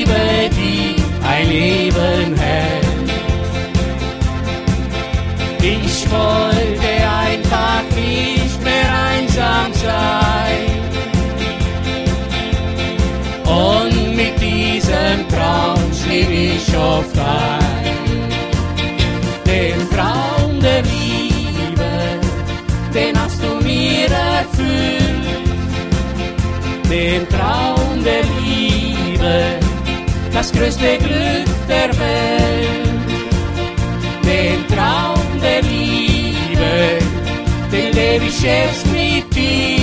liebe dich ein Leben, Herr. Ich wollte einfach nicht mehr einsam sein. Und mit diesem Traum schlief ich oft ein. Den Traum der Liebe, den hast du mir erfüllt. Den Traum der Liebe, das größte Glück der Welt. Den Traum der Liebe, den lebe ich jetzt mit dir.